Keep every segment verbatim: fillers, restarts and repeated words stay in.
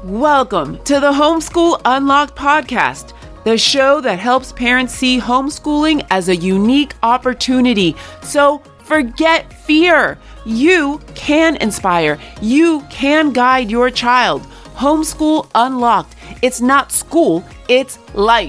Welcome to the Homeschool Unlocked podcast, the show that helps parents see homeschooling as a unique opportunity. So forget fear. You can inspire. You can guide your child. Homeschool Unlocked. It's not school, it's life.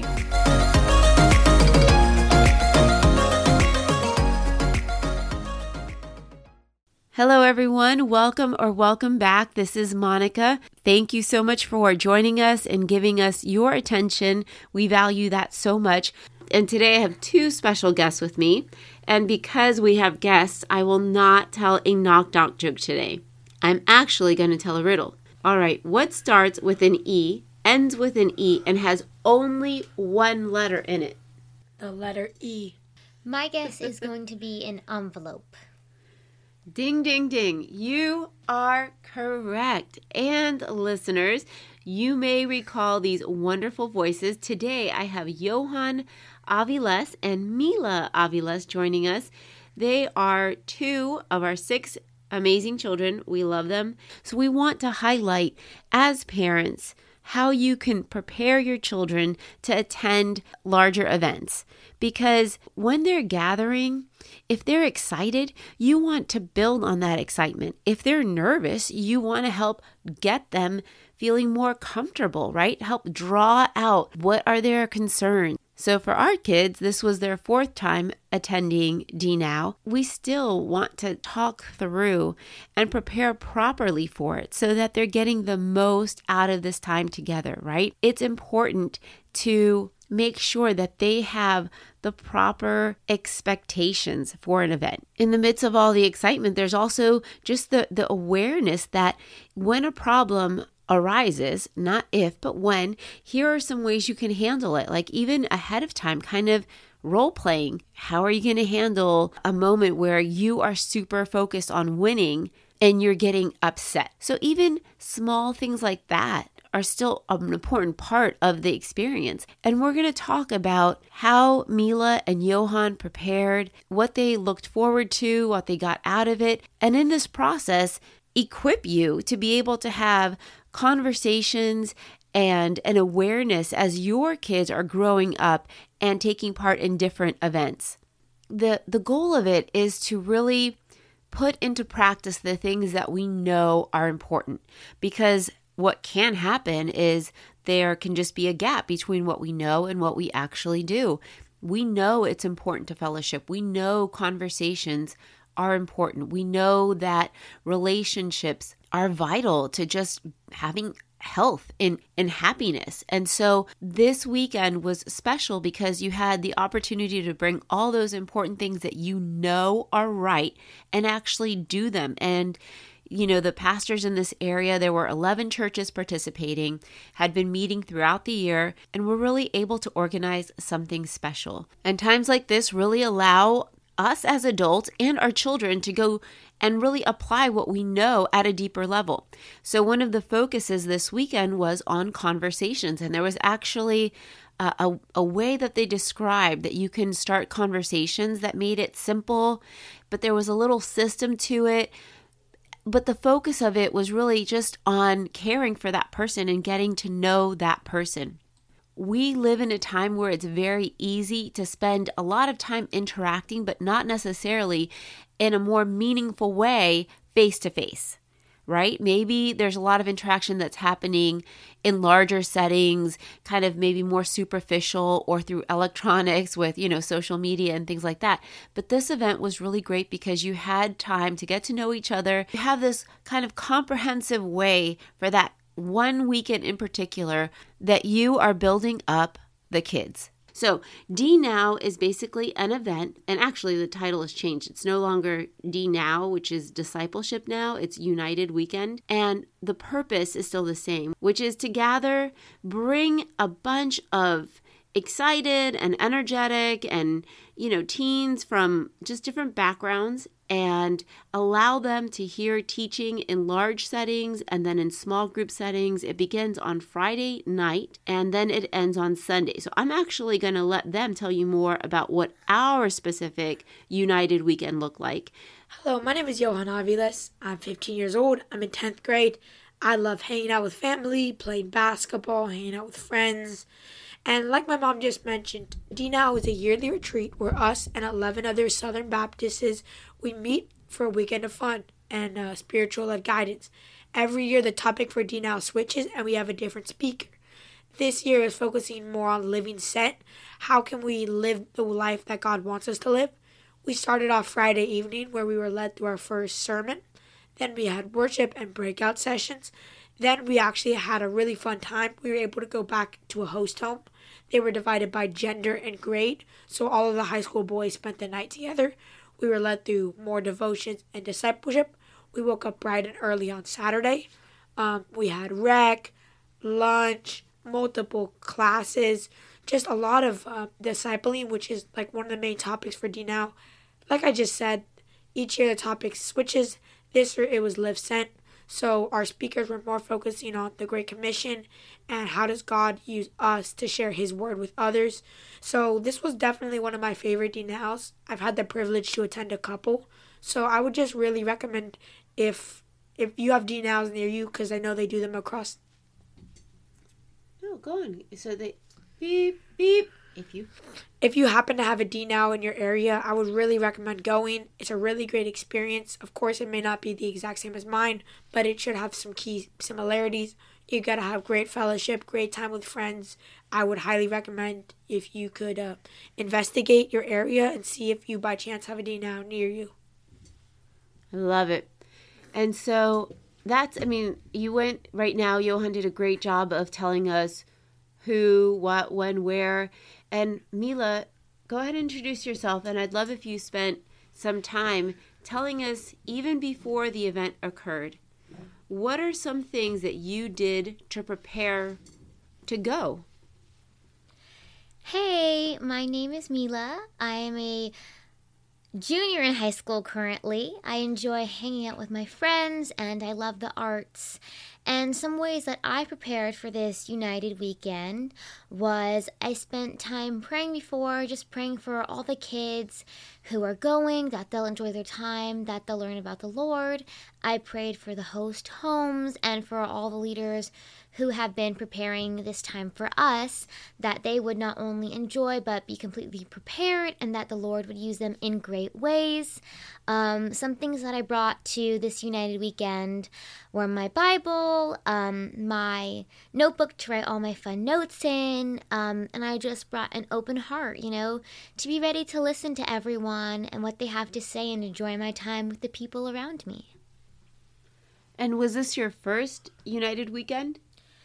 Hello, everyone. Welcome or welcome back. This is Monica. Thank you so much for joining us and giving us your attention. We value that so much. And today I have two special guests with me. And because we have guests, I will not tell a knock-knock joke today. I'm actually going to tell a riddle. All right, what starts with an E, ends with an E, and has only one letter in it? The letter E. My guess is going to be an envelope. Ding, ding, ding. You are correct. And listeners, you may recall these wonderful voices. Today, I have Johan Aviles and Mila Aviles joining us. They are two of our six amazing children. We love them. So we want to highlight, as parents, how you can prepare your children to attend larger events. Because when they're gathering, if they're excited, you want to build on that excitement. If they're nervous, you want to help get them feeling more comfortable, right? Help draw out what are their concerns. So for our kids, this was their fourth time attending D Now. We still want to talk through and prepare properly for it so that they're getting the most out of this time together, right? It's important to make sure that they have the proper expectations for an event. In the midst of all the excitement, there's also just the, the awareness that when a problem arises, not if, but when, here are some ways you can handle it. Like even ahead of time, kind of role playing. How are you going to handle a moment where you are super focused on winning and you're getting upset? So even small things like that are still an important part of the experience. And we're going to talk about how Mila and Johan prepared, what they looked forward to, what they got out of it, and in this process, equip you to be able to have conversations and an awareness as your kids are growing up and taking part in different events. The, the goal of it is to really put into practice the things that we know are important, because what can happen is there can just be a gap between what we know and what we actually do. We know it's important to fellowship. We know conversations are important. We know that relationships are vital to just having health and, and happiness. And so this weekend was special because you had the opportunity to bring all those important things that you know are right and actually do them. And you know, the pastors in this area, there were eleven churches participating, had been meeting throughout the year, and were really able to organize something special. And times like this really allow us as adults and our children to go and really apply what we know at a deeper level. So one of the focuses this weekend was on conversations, and there was actually a, a, a way that they described that you can start conversations that made it simple, but there was a little system to it. But the focus of it was really just on caring for that person and getting to know that person. We live in a time where it's very easy to spend a lot of time interacting, but not necessarily in a more meaningful way face to face, right? Maybe there's a lot of interaction that's happening in larger settings, kind of maybe more superficial or through electronics with, you know, social media and things like that. But this event was really great because you had time to get to know each other. You have this kind of comprehensive way for that one weekend in particular that you are building up the kids. So D Now is basically an event, and actually the title has changed. It's no longer D Now, which is Discipleship Now. It's United Weekend, and the purpose is still the same, which is to gather, bring a bunch of excited and energetic and, you know, teens from just different backgrounds and allow them to hear teaching in large settings and then in small group settings. It begins on Friday night and then it ends on Sunday. So I'm actually going to let them tell you more about what our specific United Weekend looked like. Hello, my name is Johan Aviles. I'm fifteen years old. I'm in tenth grade. I love hanging out with family, playing basketball, hanging out with friends. And like my mom just mentioned, D Now is a yearly retreat where us and eleven other Southern Baptists, we meet for a weekend of fun and uh, spiritual life guidance. Every year the topic for D Now switches and we have a different speaker. This year is focusing more on living sent. How can we live the life that God wants us to live? We started off Friday evening where we were led through our first sermon. Then we had worship and breakout sessions. Then we actually had a really fun time. We were able to go back to a host home. They were divided by gender and grade, so all of the high school boys spent the night together. We were led through more devotions and discipleship. We woke up bright and early on Saturday. Um, we had rec, lunch, multiple classes, just a lot of uh, discipling, which is like one of the main topics for D Now. Like I just said, each year the topic switches. This year it was Live Sent. So our speakers were more focusing on the Great Commission and how does God use us to share his word with others. So this was definitely one of my favorite D Nows. I've had the privilege to attend a couple. So I would just really recommend if if you have D Nows near you, because I know they do them across. No, go on. So they beep beep. If you If you happen to have a D Now in your area, I would really recommend going. It's a really great experience. Of course, it may not be the exact same as mine, but it should have some key similarities. You gotta have great fellowship, great time with friends. I would highly recommend if you could uh, investigate your area and see if you by chance have a D Now near you. I love it. And so that's, I mean, you went right now, Johan did a great job of telling us who, what, when, where. And Mila, go ahead and introduce yourself. And I'd love if you spent some time telling us, even before the event occurred, what are some things that you did to prepare to go? Hey, my name is Mila. I am a junior in high school currently. I enjoy hanging out with my friends and I love the arts. And some ways that I prepared for this United weekend was I spent time praying before, just praying for all the kids who are going, that they'll enjoy their time, that they'll learn about the Lord. I prayed for the host homes and for all the leaders who have been preparing this time for us, that they would not only enjoy but be completely prepared and that the Lord would use them in great ways. Um, some things that I brought to this United weekend were my Bible, um, my notebook to write all my fun notes in, um, and I just brought an open heart, you know, to be ready to listen to everyone and what they have to say and enjoy my time with the people around me. And was this your first United weekend?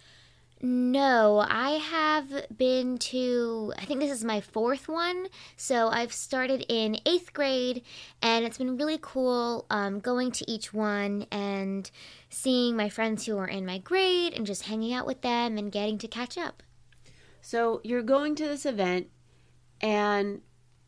No, I have been to, I think this is my fourth one. So I've started in eighth grade, and it's been really cool um, going to each one and seeing my friends who are in my grade and just hanging out with them and getting to catch up. So you're going to this event, and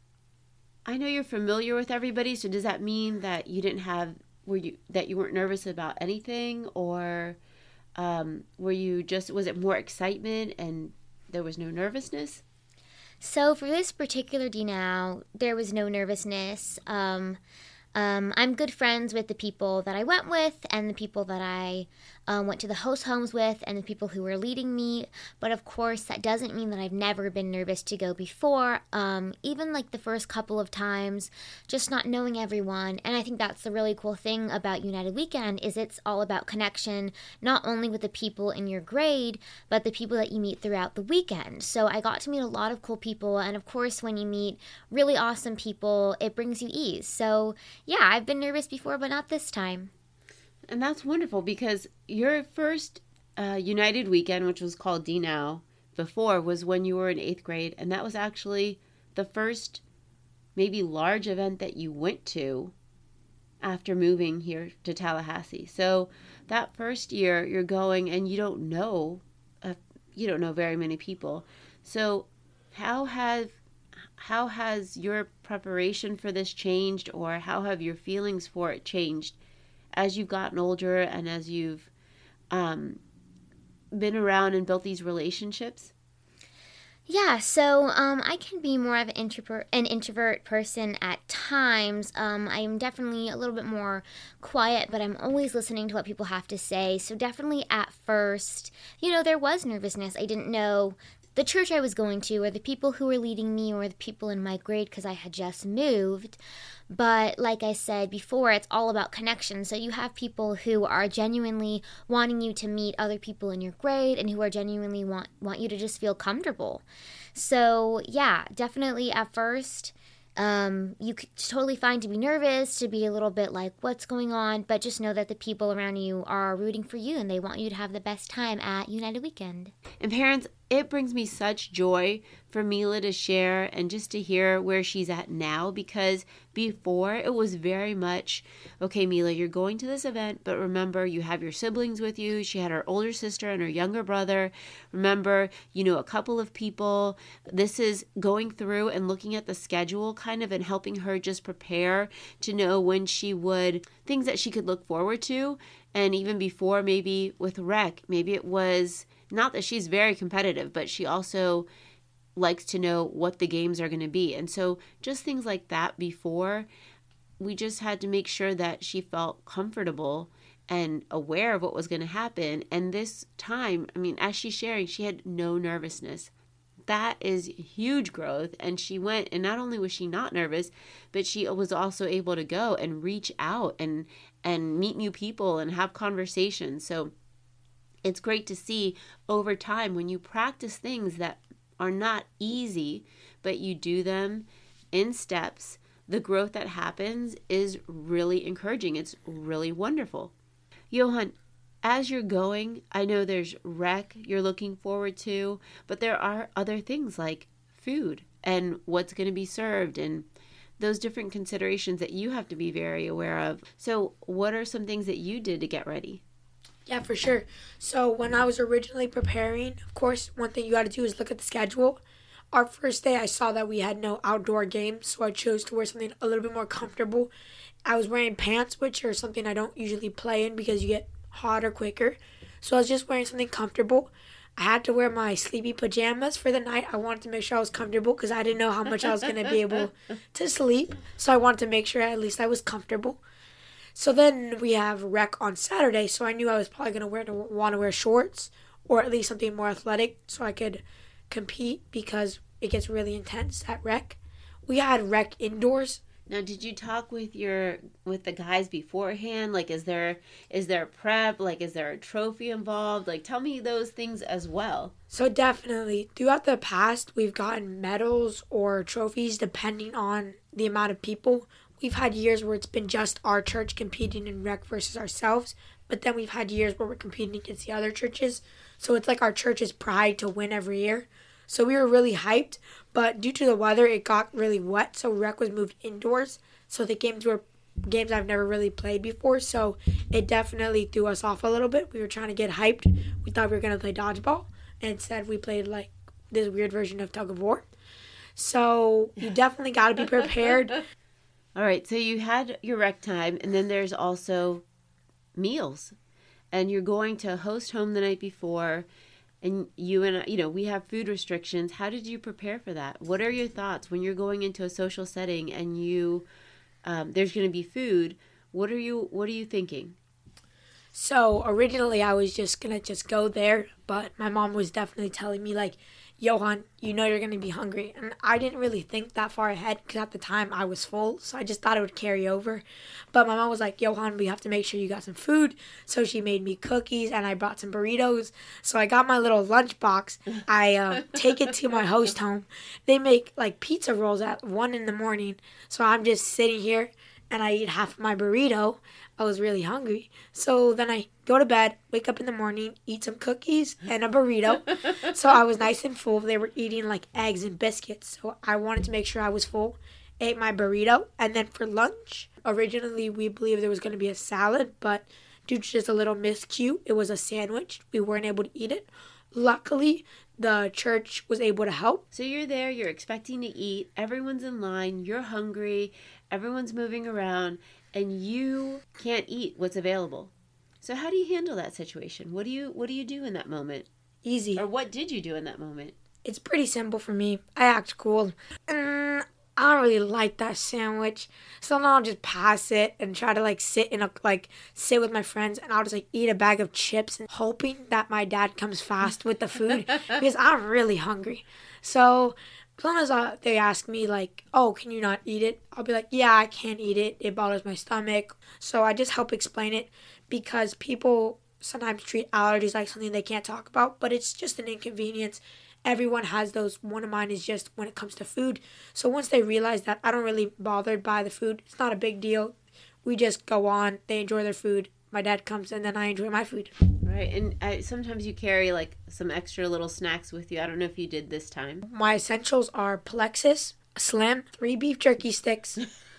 I know you're familiar with everybody. So does that mean that you didn't have, were you that you weren't nervous about anything, or um, were you just, was it more excitement and there was no nervousness? So for this particular D Now, there was no nervousness. Um, um, I'm good friends with the people that I went with and the people that I um, went to the host homes with and the people who were leading me. But of course, that doesn't mean that I've never been nervous to go before. Um, even like the first couple of times, just not knowing everyone. And I think that's the really cool thing about United Weekend is it's all about connection, not only with the people in your grade, but the people that you meet throughout the weekend. So I got to meet a lot of cool people. And of course, when you meet really awesome people, it brings you ease. So yeah, I've been nervous before, but not this time. And that's wonderful because your first uh, United weekend, which was called D Now before, was when you were in eighth grade. And that was actually the first maybe large event that you went to after moving here to Tallahassee. So that first year you're going and you don't know, uh, you don't know very many people. So how have how has your preparation for this changed, or how have your feelings for it changed as you've gotten older and as you've um, been around and built these relationships? Yeah, so um, I can be more of an introvert, an introvert person at times. Um, I'm definitely a little bit more quiet, but I'm always listening to what people have to say. So definitely at first, you know, there was nervousness. I didn't know the church I was going to, or the people who were leading me, or the people in my grade because I had just moved. But like I said before, it's all about connection. So you have people who are genuinely wanting you to meet other people in your grade and who are genuinely want, want you to just feel comfortable. So yeah, definitely at first, um, you could totally fine to be nervous, to be a little bit like, what's going on? But just know that the people around you are rooting for you and they want you to have the best time at United Weekend. And parents, it brings me such joy for Mila to share and just to hear where she's at now, because before it was very much, okay, Mila, you're going to this event, but remember you have your siblings with you. She had her older sister and her younger brother. Remember, you know, a couple of people. This is going through and looking at the schedule kind of and helping her just prepare to know when she would, things that she could look forward to. And even before, maybe with rec, maybe it was not that she's very competitive, but she also likes to know what the games are going to be. And so just things like that before, we just had to make sure that she felt comfortable and aware of what was going to happen. And this time, I mean, as she's sharing, she had no nervousness. That is huge growth. And she went, and not only was she not nervous, but she was also able to go and reach out and and meet new people and have conversations. So it's great to see over time when you practice things that are not easy, but you do them in steps, the growth that happens is really encouraging. It's really wonderful. Johan, as you're going, I know there's rec you're looking forward to, but there are other things like food and what's going to be served and those different considerations that you have to be very aware of. So what are some things that you did to get ready? Yeah, for sure. So when I was originally preparing, of course, one thing you got to do is look at the schedule. Our first day, I saw that we had no outdoor games, so I chose to wear something a little bit more comfortable. I was wearing pants, which are something I don't usually play in because you get hotter quicker. So I was just wearing something comfortable. I had to wear my sleepy pajamas for the night. I wanted to make sure I was comfortable because I didn't know how much I was going to be able to sleep. So I wanted to make sure at least I was comfortable. So then we have rec on Saturday, so I knew I was probably going to wear want to wear shorts or at least something more athletic so I could compete because it gets really intense at rec. We had rec indoors. Now, did you talk with your with the guys beforehand? Like, is there is there prep? Like, is there a trophy involved? Like, tell me those things as well. So definitely, throughout the past, we've gotten medals or trophies depending on the amount of people. We've had years where it's been just our church competing in rec versus ourselves, but then we've had years where we're competing against the other churches. So it's like our church's pride to win every year. So we were really hyped, but due to the weather, it got really wet, so rec was moved indoors. So the games were games I've never really played before, so it definitely threw us off a little bit. We were trying to get hyped. We thought we were going to play dodgeball, and instead we played like this weird version of tug of war. So you definitely got to be prepared. All right, so you had your rec time, and then there's also meals. And you're going to host home the night before, and you and I, you know, we have food restrictions. How did you prepare for that? What are your thoughts when you're going into a social setting and you um, there's going to be food? What are you What are you thinking? So originally I was just gonna just go there, but my mom was definitely telling me like, Johan, you know you're going to be hungry. And I didn't really think that far ahead because at the time I was full. So I just thought it would carry over. But my mom was like, Johan, we have to make sure you got some food. So she made me cookies and I brought some burritos. So I got my little lunch box. I uh, take it to my host home. They make like pizza rolls at one in the morning. So I'm just sitting here and I eat half of my burrito. I was really hungry. So then I go to bed, wake up in the morning, eat some cookies and a burrito. So I was nice and full. They were eating like eggs and biscuits. So I wanted to make sure I was full. Ate my burrito. And then for lunch, originally we believed there was going to be a salad, but due to just a little miscue, it was a sandwich. We weren't able to eat it. Luckily, the church was able to help. So you're there, you're expecting to eat, everyone's in line, you're hungry, everyone's moving around, and you can't eat what's available. So how do you handle that situation? What do you what do you do in that moment? Easy. Or what did you do in that moment? It's pretty simple for me. I act cool. Mm, I don't really like that sandwich. So then I'll just pass it and try to like sit in a like sit with my friends, and I'll just like eat a bag of chips and hoping that my dad comes fast with the food because I'm really hungry. So sometimes uh, they ask me like, "Oh, can you not eat it?" I'll be like, "Yeah, I can't eat it. It bothers my stomach." So I just help explain it because people sometimes treat allergies like something they can't talk about, but it's just an inconvenience. Everyone has those. One of mine is just when it comes to food. So once they realize that I don't really bothered by the food, it's not a big deal. We just go on. They enjoy their food. My dad comes and then I enjoy my food. Right. And I, sometimes you carry like some extra little snacks with you. I don't know if you did this time. My essentials are Plexus, a Slim, three beef jerky sticks,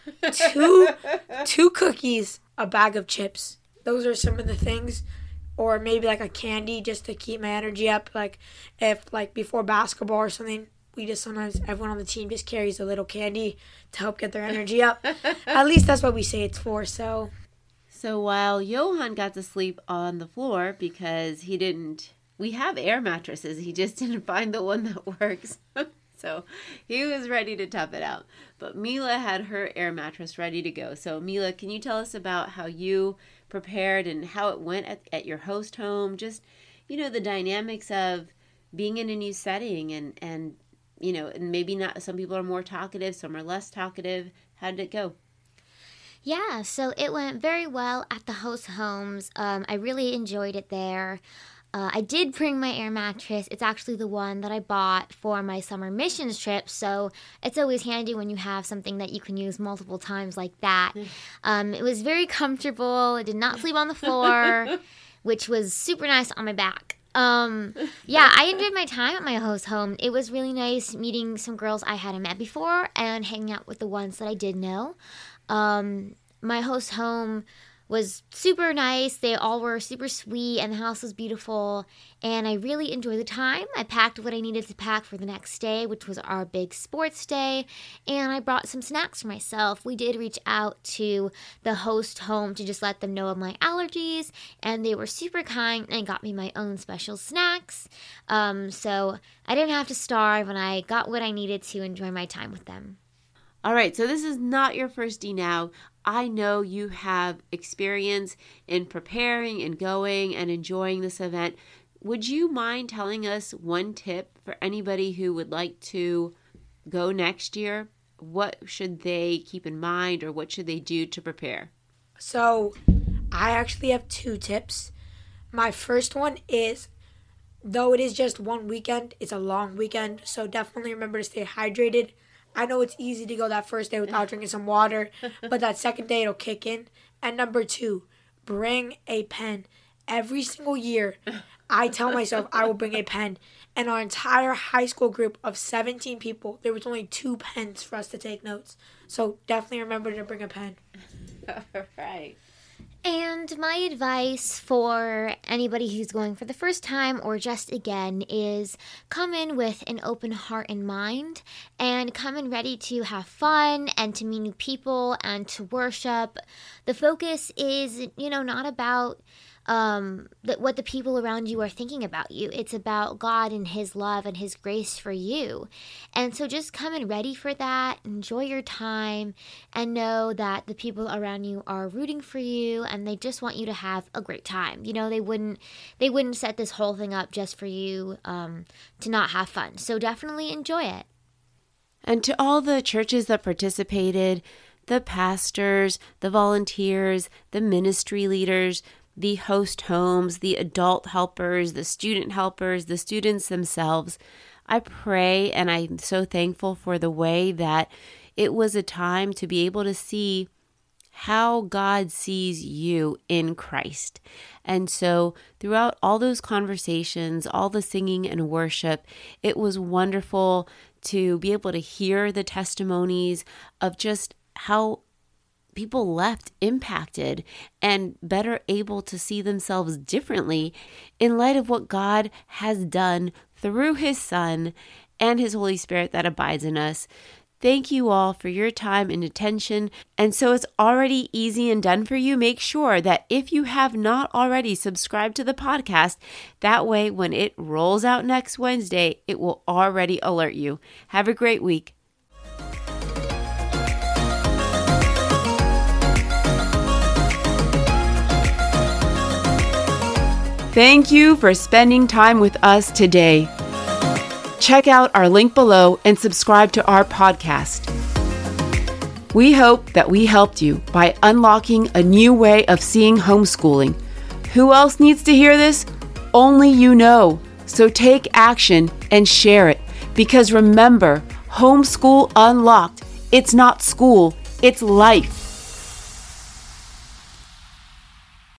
two two cookies, a bag of chips. Those are some of the things. Or maybe like a candy just to keep my energy up. Like if like before basketball or something, we just sometimes everyone on the team just carries a little candy to help get their energy up. At least that's what we say it's for. So So while Johan got to sleep on the floor because he didn't, we have air mattresses. He just didn't find the one that works. So he was ready to tough it out. But Mila had her air mattress ready to go. So Mila, can you tell us about how you prepared and how it went at, at your host home? Just, you know, the dynamics of being in a new setting and, and, you know, and maybe not, some people are more talkative, some are less talkative. How did it go? Yeah, so it went very well at the host homes. Um, I really enjoyed it there. Uh, I did bring my air mattress. It's actually the one that I bought for my summer missions trip, so it's always handy when you have something that you can use multiple times like that. Um, it was very comfortable. I did not sleep on the floor, which was super nice on my back. Um, yeah, I enjoyed my time at my host home. It was really nice meeting some girls I hadn't met before and hanging out with the ones that I did know. Um, my host home was super nice. They all were super sweet, and the house was beautiful, and I really enjoyed the time. I packed what I needed to pack for the next day, which was our big sports day, and I brought some snacks for myself. We did reach out to the host home to just let them know of my allergies, and they were super kind and got me my own special snacks. Um, so I didn't have to starve, and I got what I needed to enjoy my time with them. All right, so this is not your first D Now. I know you have experience in preparing and going and enjoying this event. Would you mind telling us one tip for anybody who would like to go next year? What should they keep in mind, or what should they do to prepare? So I actually have two tips. My first one is, though it is just one weekend, it's a long weekend, so definitely remember to stay hydrated. I know it's easy to go that first day without drinking some water, but that second day it'll kick in. And number two, bring a pen. Every single year, I tell myself I will bring a pen. And our entire high school group of seventeen people, there was only two pens for us to take notes. So definitely remember to bring a pen. All right. And my advice for anybody who's going for the first time or just again is come in with an open heart and mind, and come in ready to have fun and to meet new people and to worship. The focus is, you know, not about um, that what the people around you are thinking about you. It's about God and His love and His grace for you. And so just come in ready for that, enjoy your time, and know that the people around you are rooting for you and they just want you to have a great time. You know, they wouldn't they wouldn't set this whole thing up just for you um, to not have fun. So definitely enjoy it. And to all the churches that participated, the pastors, the volunteers, the ministry leaders, the host homes, the adult helpers, the student helpers, the students themselves, I pray and I'm so thankful for the way that it was a time to be able to see how God sees you in Christ. And so throughout all those conversations, all the singing and worship, it was wonderful to be able to hear the testimonies of just how people left impacted and better able to see themselves differently in light of what God has done through His Son and His Holy Spirit that abides in us. Thank you all for your time and attention. And so it's already easy and done for you. Make sure that if you have not already subscribed to the podcast, that way when it rolls out next Wednesday, it will already alert you. Have a great week. Thank you for spending time with us today. Check out our link below and subscribe to our podcast. We hope that we helped you by unlocking a new way of seeing homeschooling. Who else needs to hear this? Only you know. So take action and share it. Because remember, Homeschool Unlocked, it's not school, it's life.